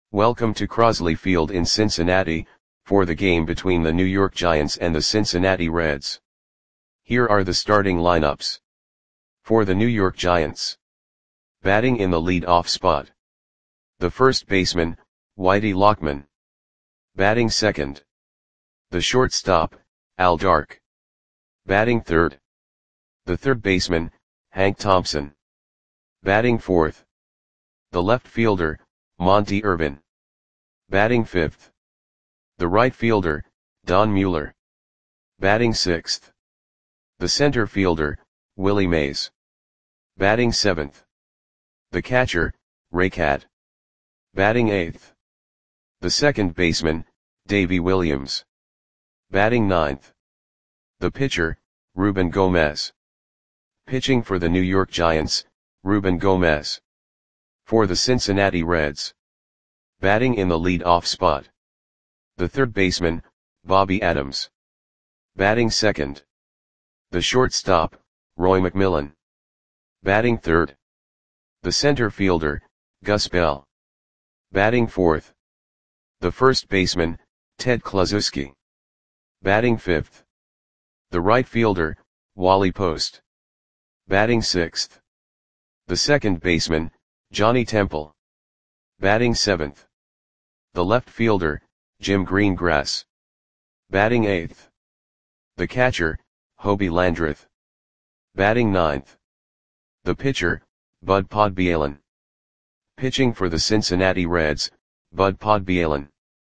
Welcome to Crosley Field in Cincinnati, for the game between the New York Giants and the Cincinnati Reds. Here are the starting lineups. For the New York Giants. Batting in the lead-off spot. The first baseman, Whitey Lockman. Batting second. The shortstop, Al Dark. Batting third. The third baseman, Hank Thompson. Batting fourth. The left fielder, Monte Irvin. Batting fifth. The right fielder, Don Mueller. Batting sixth. The center fielder, Willie Mays. Batting seventh. The catcher, Ray Cat. Batting eighth. The second baseman, Davey Williams. Batting ninth. The pitcher, Ruben Gomez. Pitching for the New York Giants, Ruben Gomez. For the Cincinnati Reds. Batting in the lead-off spot. The third baseman, Bobby Adams. Batting second. The shortstop, Roy McMillan. Batting third. The center fielder, Gus Bell. Batting fourth. The first baseman, Ted Kluszewski. Batting fifth. The right fielder, Wally Post. Batting sixth. The second baseman, Johnny Temple. Batting seventh. The left fielder, Jim Greengrass. Batting eighth. The catcher, Hobie Landreth. Batting ninth. The pitcher, Bud Podbielin. Pitching for the Cincinnati Reds, Bud Podbielin.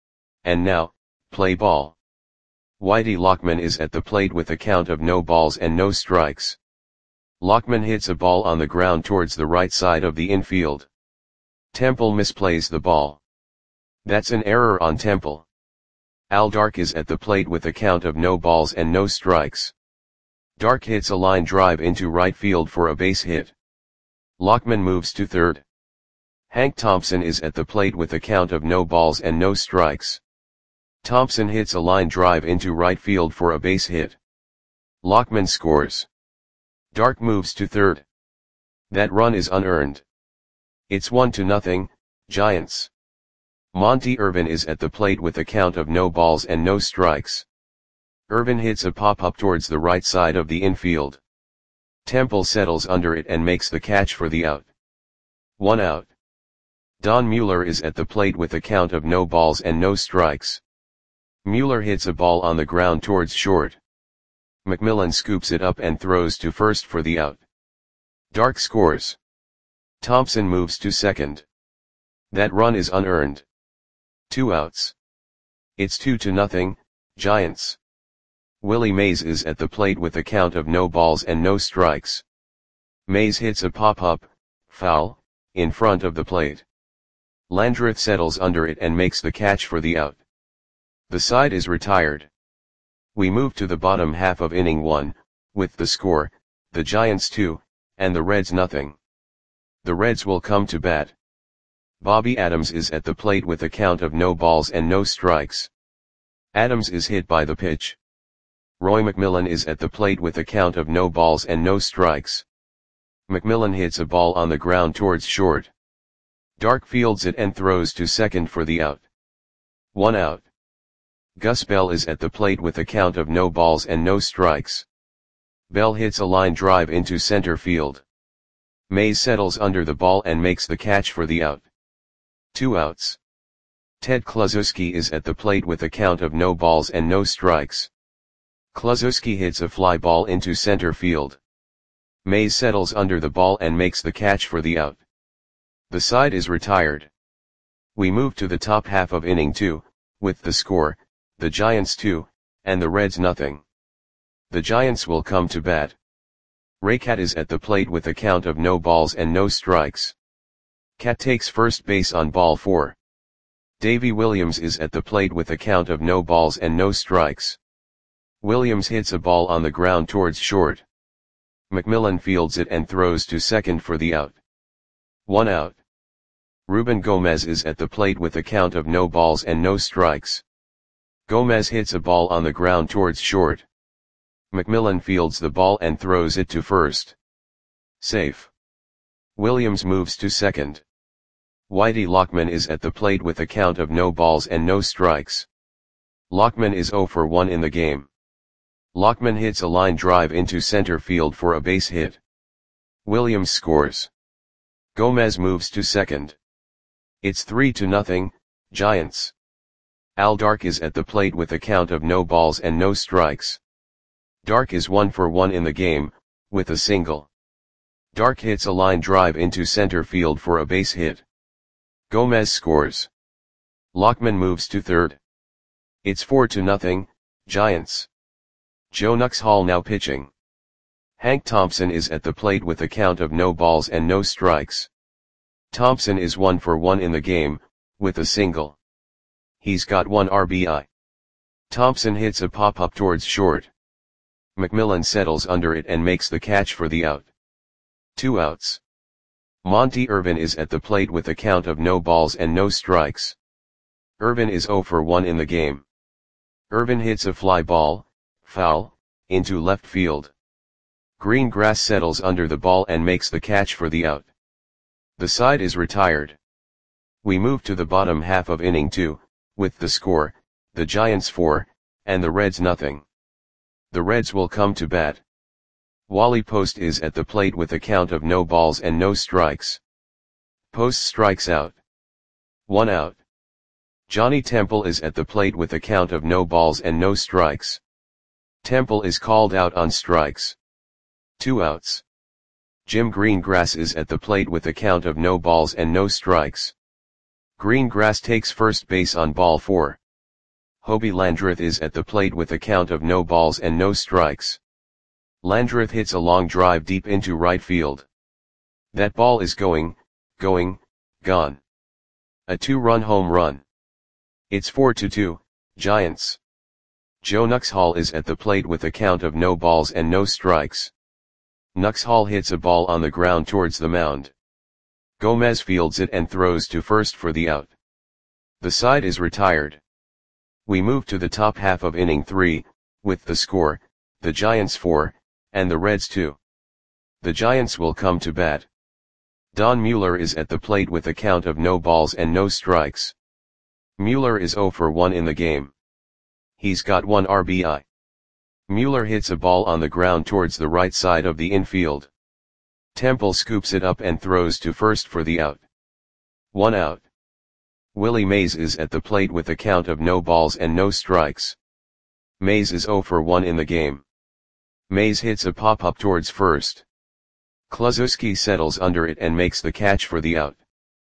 And now, play ball. Whitey Lockman is at the plate with a count of no balls and no strikes. Lockman hits a ball on the ground towards the right side of the infield. Temple misplays the ball. That's an error on Temple. Al Dark is at the plate with a count of no balls and no strikes. Dark hits a line drive into right field for a base hit. Lockman moves to third. Hank Thompson is at the plate with a count of no balls and no strikes. Thompson hits a line drive into right field for a base hit. Lockman scores. Dark moves to third. That run is unearned. It's 1-0, Giants. Monte Irvin is at the plate with a count of no balls and no strikes. Irvin hits a pop-up towards the right side of the infield. Temple settles under it and makes the catch for the out. 1 out. Don Mueller is at the plate with a count of no balls and no strikes. Mueller hits a ball on the ground towards short. McMillan scoops it up and throws to first for the out. Dark scores. Thompson moves to second. That run is unearned. 2 outs. It's 2-0, Giants. Willie Mays is at the plate with a count of no balls and no strikes. Mays hits a pop-up, foul, in front of the plate. Landreth settles under it and makes the catch for the out. The side is retired. We move to the bottom half of inning 1, with the score, the Giants 2, and the Reds 0. The Reds will come to bat. Bobby Adams is at the plate with a count of no balls and no strikes. Adams is hit by the pitch. Roy McMillan is at the plate with a count of no balls and no strikes. McMillan hits a ball on the ground towards short. Dark fields it and throws to second for the out. 1 out. Gus Bell is at the plate with a count of no balls and no strikes. Bell hits a line drive into center field. Mays settles under the ball and makes the catch for the out. 2 outs. Ted Kluszewski is at the plate with a count of no balls and no strikes. Kluszewski hits a fly ball into center field. Mays settles under the ball and makes the catch for the out. The side is retired. We move to the top half of inning 2, with the score, the Giants 2, and the Reds 0. The Giants will come to bat. Ray Cat is at the plate with a count of no balls and no strikes. Cat takes first base on ball 4. Davey Williams is at the plate with a count of no balls and no strikes. Williams hits a ball on the ground towards short. McMillan fields it and throws to second for the out. 1 out. Ruben Gomez is at the plate with a count of no balls and no strikes. Gomez hits a ball on the ground towards short. McMillan fields the ball and throws it to first. Safe. Williams moves to second. Whitey Lockman is at the plate with a count of no balls and no strikes. Lockman is 0 for 1 in the game. Lockman hits a line drive into center field for a base hit. Williams scores. Gomez moves to second. It's 3-0, Giants. Al Dark is at the plate with a count of no balls and no strikes. Dark is 1 for 1 in the game, with a single. Dark hits a line drive into center field for a base hit. Gomez scores. Lockman moves to third. It's 4-0, Giants. Joe Nuxhall now pitching. Hank Thompson is at the plate with a count of no balls and no strikes. Thompson is 1 for 1 in the game, with a single. He's got 1 RBI. Thompson hits a pop-up towards short. McMillan settles under it and makes the catch for the out. 2 outs. Monty Irvin is at the plate with a count of no balls and no strikes. Irvin is 0 for 1 in the game. Irvin hits a fly ball, foul, into left field. Greengrass settles under the ball and makes the catch for the out. The side is retired. We move to the bottom half of inning 2, with the score, the Giants 4, and the Reds nothing. The Reds will come to bat. Wally Post is at the plate with a count of no balls and no strikes. Post strikes out. 1 out. Johnny Temple is at the plate with a count of no balls and no strikes. Temple is called out on strikes. 2 outs. Jim Greengrass is at the plate with a count of no balls and no strikes. Greengrass takes first base on ball 4. Hobie Landreth is at the plate with a count of no balls and no strikes. Landreth hits a long drive deep into right field. That ball is gone. A 2-run home run. It's 4-2, Giants. Joe Nuxhall is at the plate with a count of no balls and no strikes. Nuxhall hits a ball on the ground towards the mound. Gomez fields it and throws to first for the out. The side is retired. We move to the top half of inning 3, with the score, the Giants 4, and the Reds 2. The Giants will come to bat. Don Mueller is at the plate with a count of no balls and no strikes. Mueller is 0 for 1 in the game. He's got 1 RBI. Mueller hits a ball on the ground towards the right side of the infield. Temple scoops it up and throws to first for the out. 1 out. Willie Mays is at the plate with a count of no balls and no strikes. Mays is 0 for 1 in the game. Mays hits a pop-up towards first. Kluszewski settles under it and makes the catch for the out.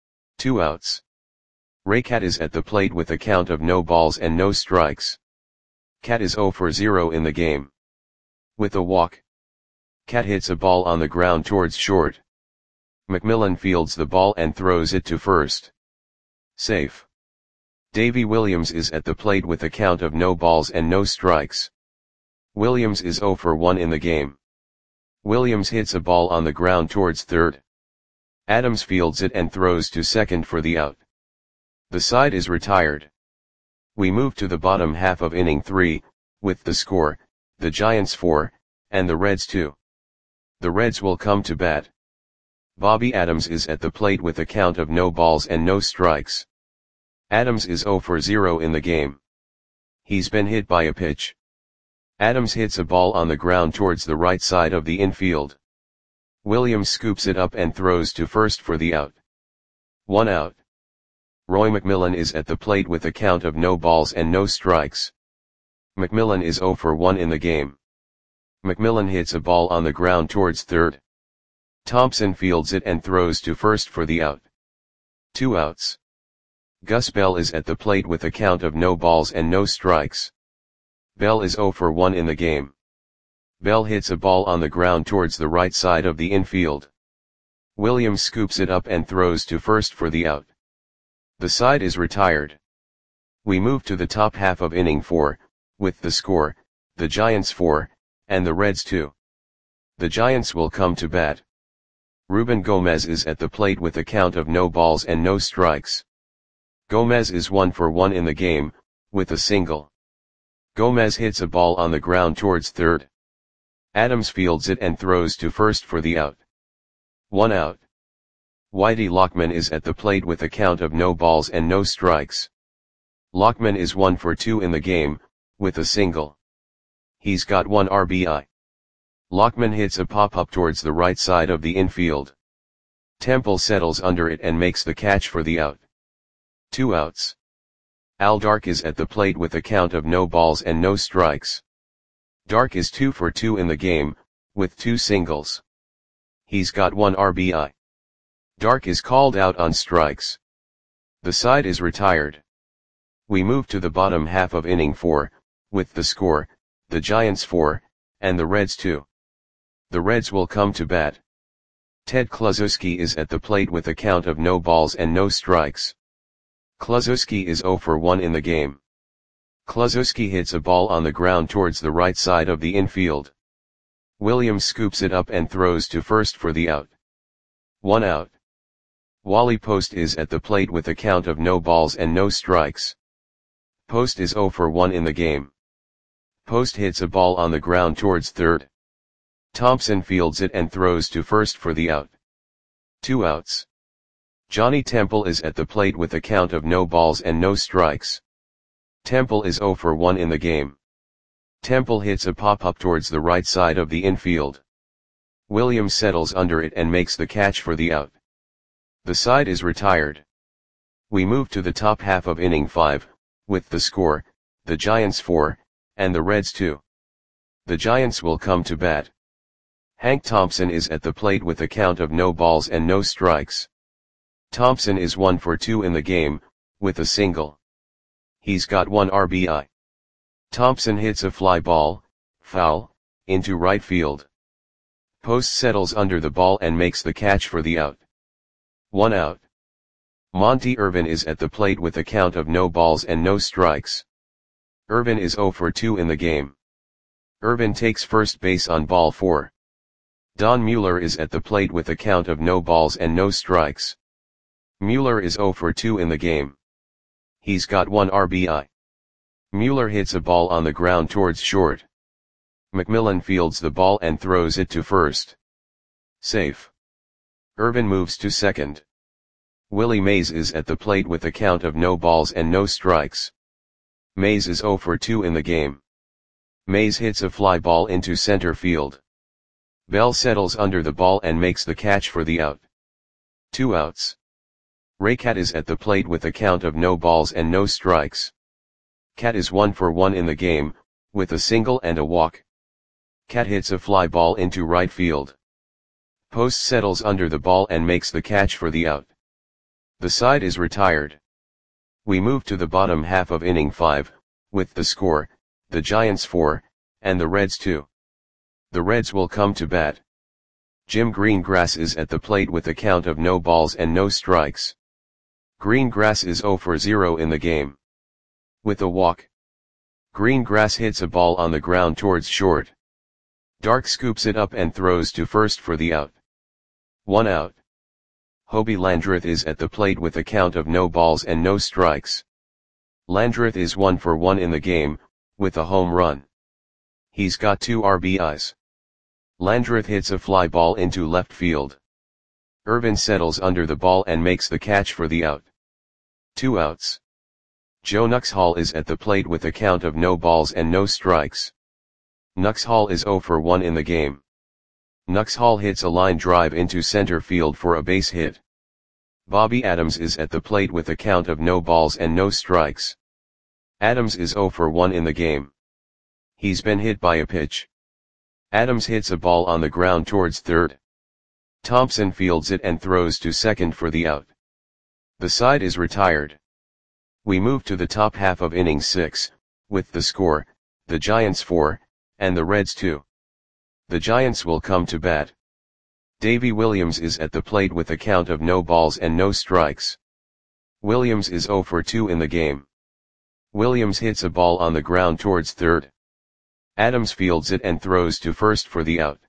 2 outs. Raycat is at the plate with a count of no balls and no strikes. Cat is 0 for 0 in the game. With a walk. Cat hits a ball on the ground towards short. McMillan fields the ball and throws it to first. Safe. Davy Williams is at the plate with a count of no balls and no strikes. Williams is 0 for 1 in the game. Williams hits a ball on the ground towards third. Adams fields it and throws to second for the out. The side is retired. We move to the bottom half of inning 3, with the score, the Giants 4, and the Reds 2. The Reds will come to bat. Bobby Adams is at the plate with a count of no balls and no strikes. Adams is 0 for 0 in the game. He's been hit by a pitch. Adams hits a ball on the ground towards the right side of the infield. Williams scoops it up and throws to first for the out. 1 out. Roy McMillan is at the plate with a count of no balls and no strikes. McMillan is 0 for 1 in the game. McMillan hits a ball on the ground towards third. Thompson fields it and throws to first for the out. 2 outs. Gus Bell is at the plate with a count of no balls and no strikes. Bell is 0 for 1 in the game. Bell hits a ball on the ground towards the right side of the infield. Williams scoops it up and throws to first for the out. The side is retired. We move to the top half of inning 4, with the score, the Giants 4, and the Reds 2. The Giants will come to bat. Ruben Gomez is at the plate with a count of no balls and no strikes. Gomez is 1 for 1 in the game, with a single. Gomez hits a ball on the ground towards third. Adams fields it and throws to first for the out. 1 out. Whitey Lockman is at the plate with a count of no balls and no strikes. Lockman is 1 for 2 in the game, with a single. He's got 1 RBI. Lockman hits a pop-up towards the right side of the infield. Temple settles under it and makes the catch for the out. 2 outs. Al Dark is at the plate with a count of no balls and no strikes. Dark is 2 for 2 in the game, with 2 singles. He's got 1 RBI. Dark is called out on strikes. The side is retired. We move to the bottom half of inning 4, with the score, the Giants 4, and the Reds 2. The Reds will come to bat. Ted Kluszewski is at the plate with a count of no balls and no strikes. Kluszewski is 0 for 1 in the game. Kluszewski hits a ball on the ground towards the right side of the infield. Williams scoops it up and throws to first for the out. 1 out. Wally Post is at the plate with a count of no balls and no strikes. Post is 0 for 1 in the game. Post hits a ball on the ground towards third. Thompson fields it and throws to first for the out. 2 outs. Johnny Temple is at the plate with a count of no balls and no strikes. Temple is 0 for 1 in the game. Temple hits a pop-up towards the right side of the infield. Williams settles under it and makes the catch for the out. The side is retired. We move to the top half of inning 5, with the score, the Giants 4, and the Reds 2. The Giants will come to bat. Hank Thompson is at the plate with a count of no balls and no strikes. Thompson is 1 for 2 in the game, with a single. He's got 1 RBI. Thompson hits a fly ball, foul, into right field. Post settles under the ball and makes the catch for the out. 1 out. Monty Irvin is at the plate with a count of no balls and no strikes. Irvin is 0 for 2 in the game. Irvin takes first base on ball 4. Don Mueller is at the plate with a count of no balls and no strikes. Mueller is 0 for 2 in the game. He's got 1 RBI. Mueller hits a ball on the ground towards short. McMillan fields the ball and throws it to first. Safe. Irvin moves to second. Willie Mays is at the plate with a count of no balls and no strikes. Mays is 0 for 2 in the game. Mays hits a fly ball into center field. Bell settles under the ball and makes the catch for the out. 2 outs. Ray Cat is at the plate with a count of no balls and no strikes. Cat is 1 for 1 in the game, with a single and a walk. Cat hits a fly ball into right field. Post settles under the ball and makes the catch for the out. The side is retired. We move to the bottom half of inning 5, with the score, the Giants 4, and the Reds 2. The Reds will come to bat. Jim Greengrass is at the plate with a count of no balls and no strikes. Greengrass is 0 for 0 in the game. With a walk. Greengrass hits a ball on the ground towards short. Dark scoops it up and throws to first for the out. 1 out. Hobie Landreth is at the plate with a count of no balls and no strikes. Landreth is 1 for 1 in the game, with a home run. He's got 2 RBIs. Landreth hits a fly ball into left field. Irvin settles under the ball and makes the catch for the out. 2 outs. Joe Nuxhall is at the plate with a count of no balls and no strikes. Nuxhall is 0 for 1 in the game. Nuxhall hits a line drive into center field for a base hit. Bobby Adams is at the plate with a count of no balls and no strikes. Adams is 0 for 1 in the game. He's been hit by a pitch. Adams hits a ball on the ground towards third. Thompson fields it and throws to second for the out. The side is retired. We move to the top half of inning 6, with the score, the Giants 4, and the Reds 2. The Giants will come to bat. Davy Williams is at the plate with a count of no balls and no strikes. Williams is 0 for 2 in the game. Williams hits a ball on the ground towards third. Adams fields it and throws to first for the out.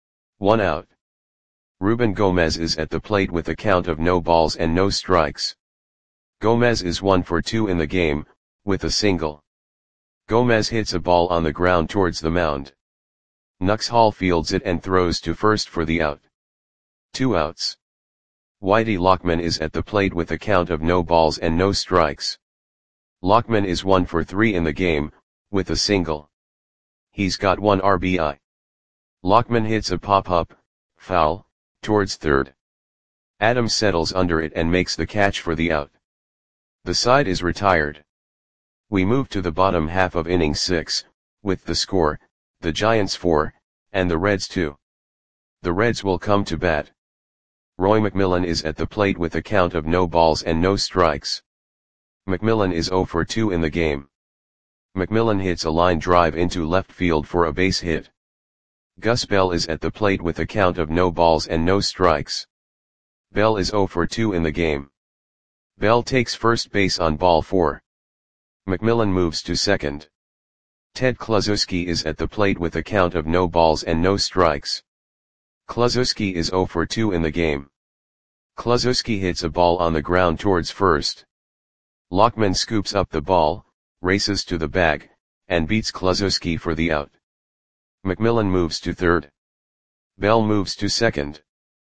1 out. Ruben Gomez is at the plate with a count of no balls and no strikes. Gomez is 1 for 2 in the game, with a single. Gomez hits a ball on the ground towards the mound. Nuxhall fields it and throws to first for the out. 2 outs. Whitey Lockman is at the plate with a count of no balls and no strikes. Lockman is 1 for 3 in the game, with a single. He's got 1 RBI. Lockman hits a pop-up, foul, towards third. Adams settles under it and makes the catch for the out. The side is retired. We move to the bottom half of inning 6, with the score, the Giants 4, and the Reds 2. The Reds will come to bat. Roy McMillan is at the plate with a count of no balls and no strikes. McMillan is 0 for 2 in the game. McMillan hits a line drive into left field for a base hit. Gus Bell is at the plate with a count of no balls and no strikes. Bell is 0 for 2 in the game. Bell takes first base on ball 4. McMillan moves to second. Ted Kluszewski is at the plate with a count of no balls and no strikes. Kluszewski is 0 for 2 in the game. Kluszewski hits a ball on the ground towards first. Lockman scoops up the ball, races to the bag, and beats Kluszewski for the out. McMillan moves to third. Bell moves to second.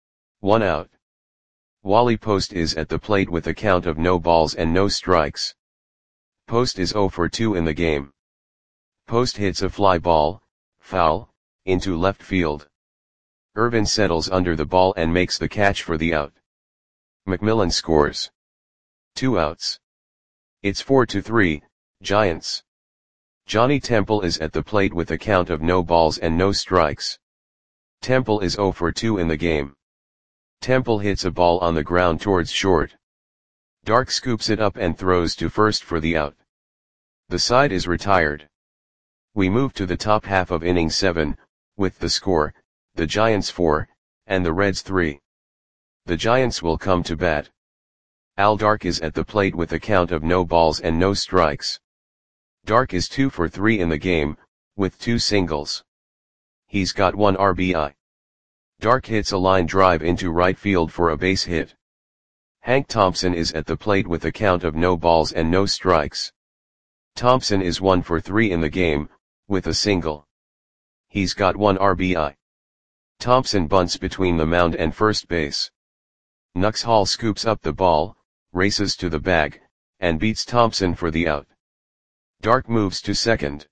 1 out. Wally Post is at the plate with a count of no balls and no strikes. Post is 0 for 2 in the game. Post hits a fly ball, foul, into left field. Irvin settles under the ball and makes the catch for the out. McMillan scores. 2 outs. It's 4-3, Giants. Johnny Temple is at the plate with a count of no balls and no strikes. Temple is 0 for 2 in the game. Temple hits a ball on the ground towards short. Dark scoops it up and throws to first for the out. The side is retired. We move to the top half of inning 7, with the score, the Giants 4, and the Reds 3. The Giants will come to bat. Al Dark is at the plate with a count of no balls and no strikes. Dark is 2 for 3 in the game, with 2 singles. He's got 1 RBI. Dark hits a line drive into right field for a base hit. Hank Thompson is at the plate with a count of no balls and no strikes. Thompson is 1 for 3 in the game, with a single. He's got 1 RBI. Thompson bunts between the mound and first base. Nux Hall scoops up the ball, races to the bag, and beats Thompson for the out. Dark moves to second.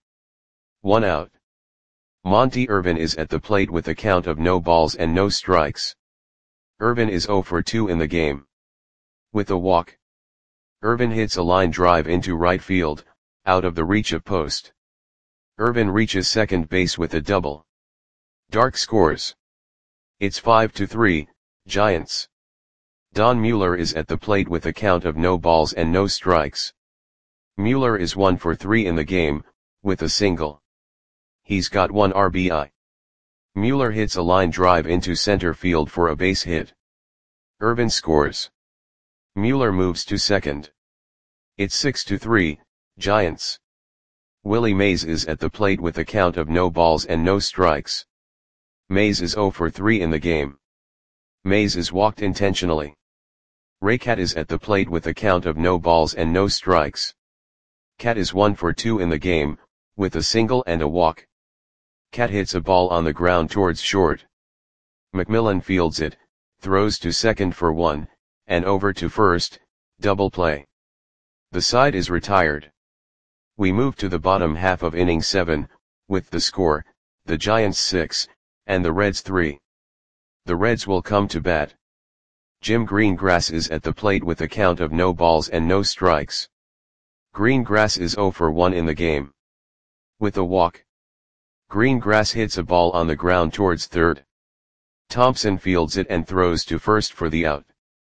1 out. Monty Irvin is at the plate with a count of no balls and no strikes. Irvin is 0 for 2 in the game. With a walk. Irvin hits a line drive into right field, out of the reach of Post. Irvin reaches second base with a double. Dark scores. It's 5-3, Giants. Don Mueller is at the plate with a count of no balls and no strikes. Mueller is 1 for 3 in the game, with a single. He's got 1 RBI. Mueller hits a line drive into center field for a base hit. Irvin scores. Mueller moves to second. It's 6-3, Giants. Willie Mays is at the plate with a count of no balls and no strikes. Mays is 0 for 3 in the game. Mays is walked intentionally. Raycat is at the plate with a count of no balls and no strikes. Cat is 1 for 2 in the game, with a single and a walk. Cat hits a ball on the ground towards short. McMillan fields it, throws to second for 1, and over to first, double play. The side is retired. We move to the bottom half of inning 7, with the score, the Giants 6, and the Reds 3. The Reds will come to bat. Jim Greengrass is at the plate with a count of no balls and no strikes. Greengrass is 0 for 1 in the game. With a walk. Greengrass hits a ball on the ground towards third. Thompson fields it and throws to first for the out.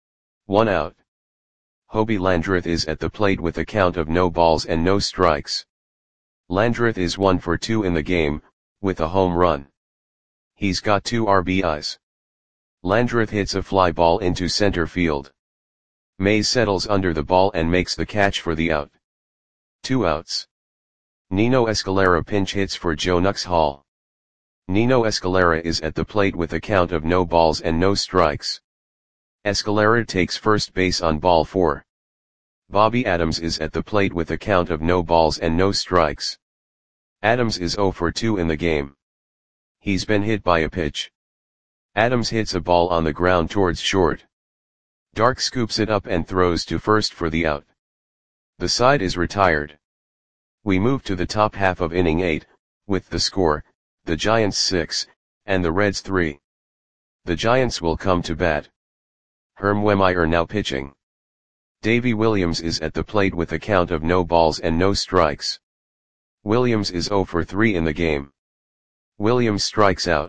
1 out. Hobie Landreth is at the plate with a count of no balls and no strikes. Landreth is 1 for 2 in the game, with a home run. He's got 2 RBIs. Landreth hits a fly ball into center field. Mays settles under the ball and makes the catch for the out. 2 outs. Nino Escalera pinch hits for Joe Nux Hall. Nino Escalera is at the plate with a count of no balls and no strikes. Escalera takes first base on ball 4. Bobby Adams is at the plate with a count of no balls and no strikes. Adams is 0 for 2 in the game. He's been hit by a pitch. Adams hits a ball on the ground towards short. Dark scoops it up and throws to first for the out. The side is retired. We move to the top half of inning 8, with the score, the Giants 6, and the Reds 3. The Giants will come to bat. Herm Wehmeyer now pitching. Davy Williams is at the plate with a count of no balls and no strikes. Williams is 0 for 3 in the game. Williams strikes out.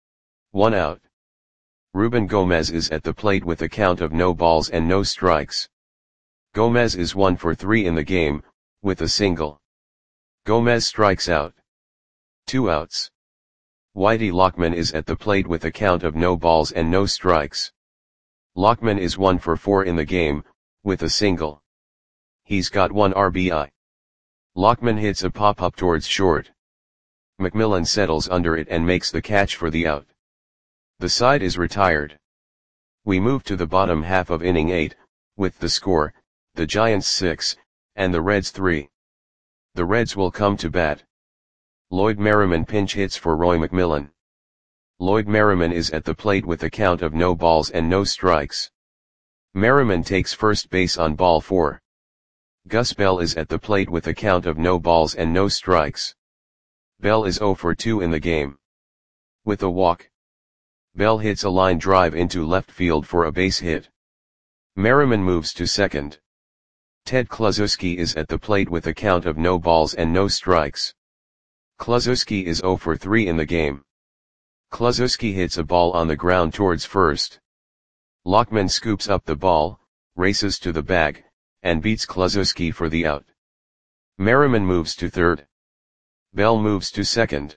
1 out. Ruben Gomez is at the plate with a count of no balls and no strikes. Gomez is 1 for 3 in the game, with a single. Gomez strikes out. 2 outs. Whitey Lockman is at the plate with a count of no balls and no strikes. Lockman is 1 for 4 in the game, with a single. He's got 1 RBI. Lockman hits a pop-up towards short. McMillan settles under it and makes the catch for the out. The side is retired. We move to the bottom half of inning 8, with the score, the Giants 6, and the Reds 3. The Reds will come to bat. Lloyd Merriman pinch hits for Roy McMillan. Lloyd Merriman is at the plate with a count of no balls and no strikes. Merriman takes first base on ball 4. Gus Bell is at the plate with a count of no balls and no strikes. Bell is 0 for 2 in the game. With a walk. Bell hits a line drive into left field for a base hit. Merriman moves to second. Ted Kluszewski is at the plate with a count of no balls and no strikes. Kluszewski is 0 for 3 in the game. Kluszewski hits a ball on the ground towards first. Lockman scoops up the ball, races to the bag, and beats Kluszewski for the out. Merriman moves to third. Bell moves to second.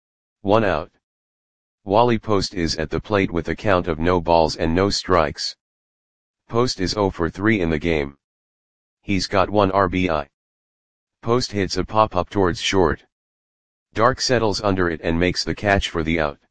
1 out. Wally Post is at the plate with a count of no balls and no strikes. Post is 0 for 3 in the game. He's got 1 RBI. Post hits a pop-up towards short. Dark settles under it and makes the catch for the out.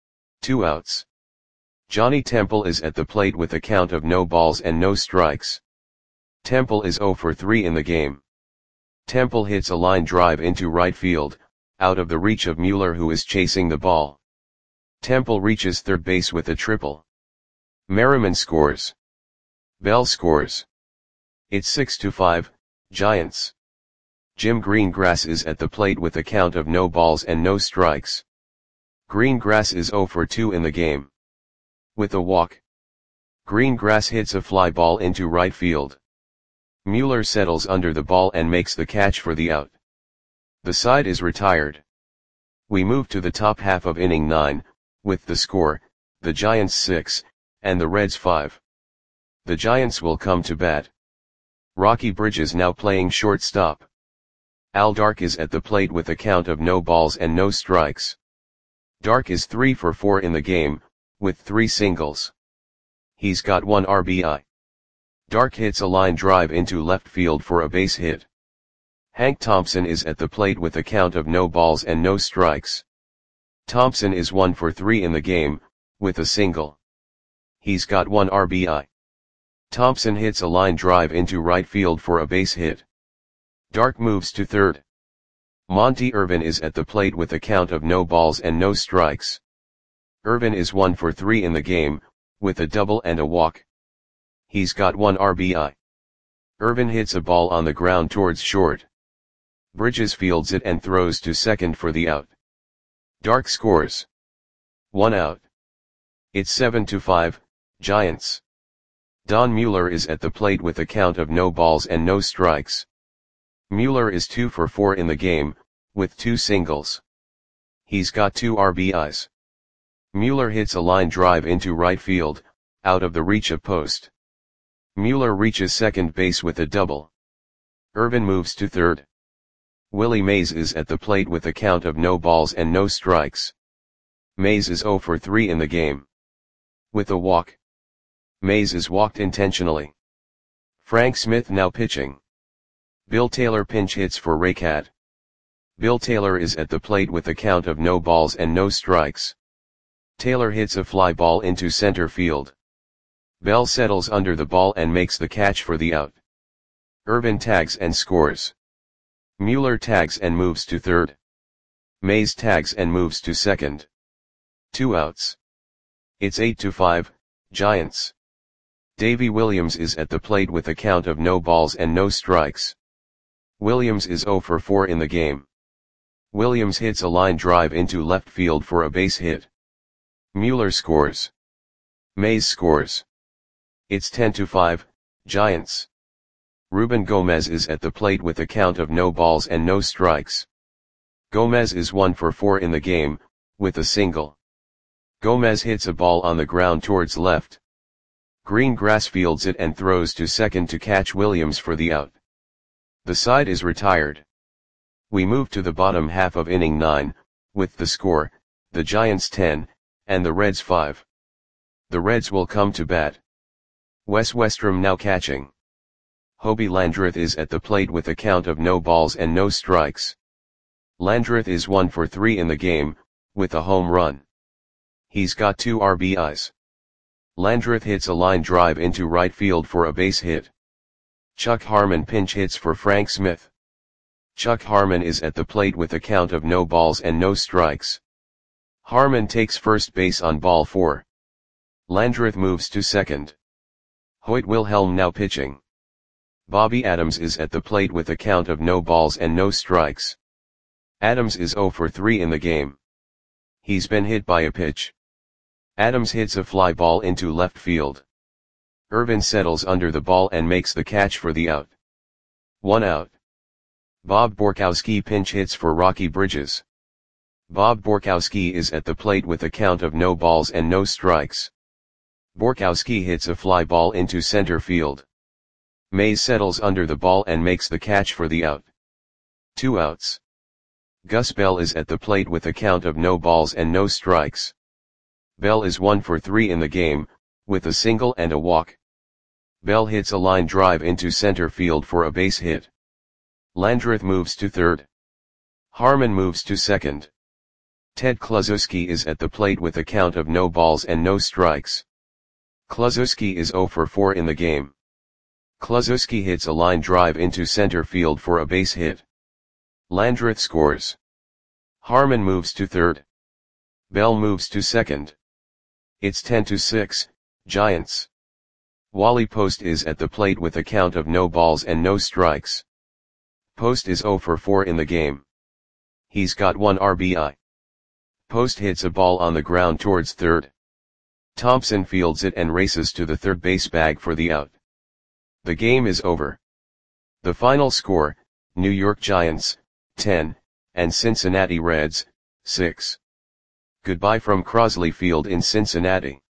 2 outs. Johnny Temple is at the plate with a count of no balls and no strikes. Temple is 0 for 3 in the game. Temple hits a line drive into right field, out of the reach of Mueller who is chasing the ball. Temple reaches third base with a triple. Merriman scores. Bell scores. It's 6-5, Giants. Jim Greengrass is at the plate with a count of no balls and no strikes. Greengrass is 0 for 2 in the game. With a walk. Greengrass hits a fly ball into right field. Mueller settles under the ball and makes the catch for the out. The side is retired. We move to the top half of inning 9, with the score, the Giants 6, and the Reds 5. The Giants will come to bat. Rocky Bridges now playing shortstop. Al Dark is at the plate with a count of no balls and no strikes. Dark is 3 for 4 in the game, with 3 singles. He's got 1 RBI. Dark hits a line drive into left field for a base hit. Hank Thompson is at the plate with a count of no balls and no strikes. Thompson is 1 for 3 in the game, with a single. He's got 1 RBI. Thompson hits a line drive into right field for a base hit. Dark moves to third. Monty Irvin is at the plate with a count of no balls and no strikes. Irvin is 1 for 3 in the game, with a double and a walk. He's got 1 RBI. Irvin hits a ball on the ground towards short. Bridges fields it and throws to second for the out. Dark scores. 1 out. It's 7-5, Giants. Don Mueller is at the plate with a count of no balls and no strikes. Mueller is 2 for 4 in the game, with 2 singles. He's got 2 RBIs. Mueller hits a line drive into right field, out of the reach of Post. Mueller reaches second base with a double. Irvin moves to third. Willie Mays is at the plate with a count of no balls and no strikes. Mays is 0 for 3 in the game. With a walk. Mays is walked intentionally. Frank Smith now pitching. Bill Taylor pinch hits for Raycat. Bill Taylor is at the plate with a count of no balls and no strikes. Taylor hits a fly ball into center field. Bell settles under the ball and makes the catch for the out. Irvin tags and scores. Mueller tags and moves to third. Mays tags and moves to second. 2 outs. It's 8-5, Giants. Davy Williams is at the plate with a count of no balls and no strikes. Williams is 0 for 4 in the game. Williams hits a line drive into left field for a base hit. Mueller scores. Mays scores. It's 10-5, Giants. Ruben Gomez is at the plate with a count of no balls and no strikes. Gomez is 1 for 4 in the game, with a single. Gomez hits a ball on the ground towards left. Greengrass fields it and throws to second to catch Williams for the out. The side is retired. We move to the bottom half of inning 9, with the score, the Giants 10, and the Reds 5. The Reds will come to bat. Wes Westrom now catching. Hobie Landreth is at the plate with a count of no balls and no strikes. Landreth is 1 for 3 in the game, with a home run. He's got 2 RBIs. Landreth hits a line drive into right field for a base hit. Chuck Harmon pinch hits for Frank Smith. Chuck Harmon is at the plate with a count of no balls and no strikes. Harmon takes first base on ball 4. Landreth moves to second. Hoyt Wilhelm now pitching. Bobby Adams is at the plate with a count of no balls and no strikes. Adams is 0 for 3 in the game. He's been hit by a pitch. Adams hits a fly ball into left field. Irvin settles under the ball and makes the catch for the out. 1 out. Bob Borkowski pinch hits for Rocky Bridges. Bob Borkowski is at the plate with a count of no balls and no strikes. Borkowski hits a fly ball into center field. Mays settles under the ball and makes the catch for the out. 2 outs. Gus Bell is at the plate with a count of no balls and no strikes. Bell is 1 for 3 in the game, with a single and a walk. Bell hits a line drive into center field for a base hit. Landreth moves to third. Harmon moves to second. Ted Kluszewski is at the plate with a count of no balls and no strikes. Kluszewski is 0 for 4 in the game. Kluszewski hits a line drive into center field for a base hit. Landreth scores. Harmon moves to third. Bell moves to second. It's 10-6, Giants. Wally Post is at the plate with a count of no balls and no strikes. Post is 0 for 4 in the game. He's got 1 RBI. Post hits a ball on the ground towards third. Thompson fields it and races to the third base bag for the out. The game is over. The final score, New York Giants, 10, and Cincinnati Reds, 6. Goodbye from Crosley Field in Cincinnati.